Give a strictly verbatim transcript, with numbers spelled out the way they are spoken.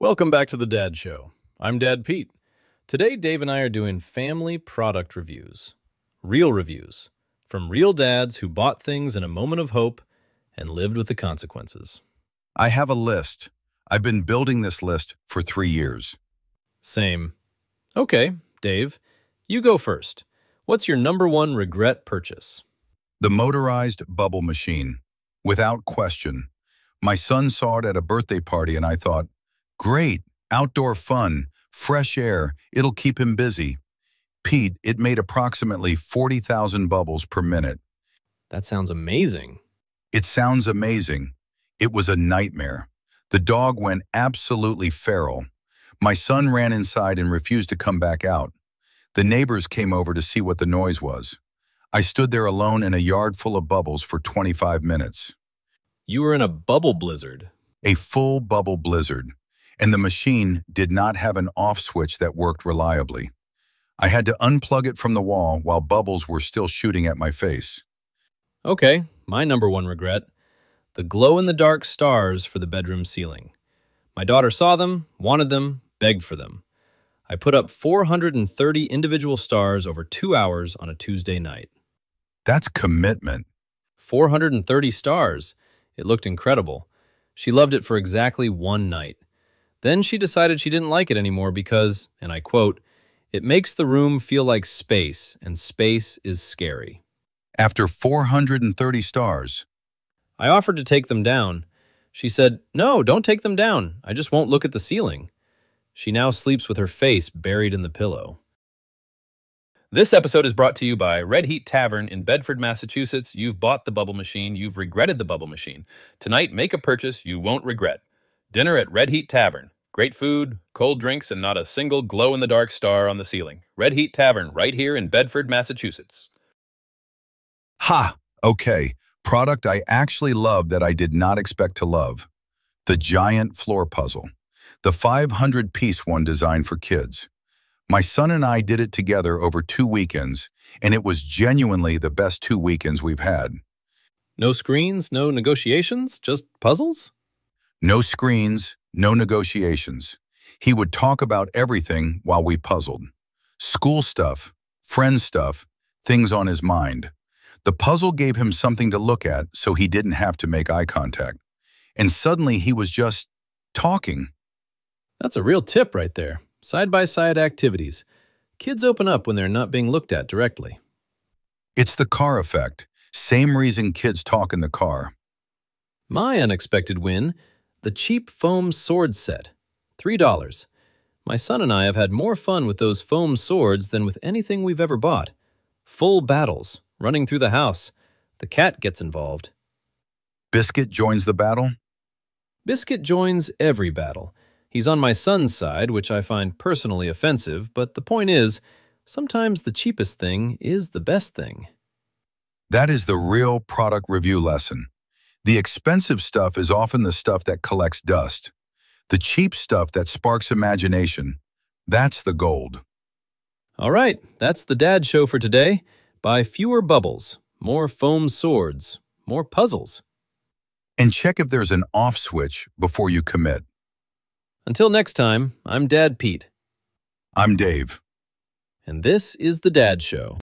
Welcome back to the Dad Show. I'm Dad Pete. Today, Dave and I are doing family product reviews. Real reviews. From real dads who bought things in a moment of hope and lived with the consequences. I have a list. I've been building this list for three years. Same. Okay, Dave, you go first. What's your number one regret purchase? The motorized bubble machine. Without question. My son saw it at a birthday party and I thought, great, outdoor fun, fresh air, it'll keep him busy. Pete, it made approximately forty thousand bubbles per minute. That sounds amazing. It sounds amazing. It was a nightmare. The dog went absolutely feral. My son ran inside and refused to come back out. The neighbors came over to see what the noise was. I stood there alone in a yard full of bubbles for twenty-five minutes. You were in a bubble blizzard. A full bubble blizzard. And the machine did not have an off switch that worked reliably. I had to unplug it from the wall while bubbles were still shooting at my face. Okay, my number one regret. The glow-in-the-dark stars for the bedroom ceiling. My daughter saw them, wanted them, begged for them. I put up four hundred thirty individual stars over two hours on a Tuesday night. That's commitment. four hundred thirty stars. It looked incredible. She loved it for exactly one night. Then she decided she didn't like it anymore because, and I quote, "It makes the room feel like space, and space is scary." After four hundred thirty stars. I offered to take them down. She said, "No, don't take them down. I just won't look at the ceiling." She now sleeps with her face buried in the pillow. This episode is brought to you by Red Heat Tavern in Bedford, Massachusetts. You've bought the bubble machine. You've regretted the bubble machine. Tonight, make a purchase you won't regret. Dinner at Red Heat Tavern. Great food, cold drinks, and not a single glow-in-the-dark star on the ceiling. Red Heat Tavern, right here in Bedford, Massachusetts. Ha! Okay. Product I actually love that I did not expect to love. The giant floor puzzle. The five hundred piece one designed for kids. My son and I did it together over two weekends, and it was genuinely the best two weekends we've had. No screens, no negotiations, just puzzles? No screens, no negotiations. He would talk about everything while we puzzled. School stuff, friend stuff, things on his mind. The puzzle gave him something to look at so he didn't have to make eye contact. And suddenly he was just talking. That's a real tip right there. Side-by-side activities. Kids open up when they're not being looked at directly. It's the car effect. Same reason kids talk in the car. My unexpected win, the cheap foam sword set. three dollars. My son and I have had more fun with those foam swords than with anything we've ever bought. Full battles, running through the house. The cat gets involved. Biscuit joins the battle? Biscuit joins every battle. He's on my son's side, which I find personally offensive, but the point is, sometimes the cheapest thing is the best thing. That is the real product review lesson. The expensive stuff is often the stuff that collects dust. The cheap stuff that sparks imagination, that's the gold. All right, that's the Dad Show for today. Buy fewer bubbles, more foam swords, more puzzles. And check if there's an off switch before you commit. Until next time, I'm Dad Pete. I'm Dave. And this is the Dad Show.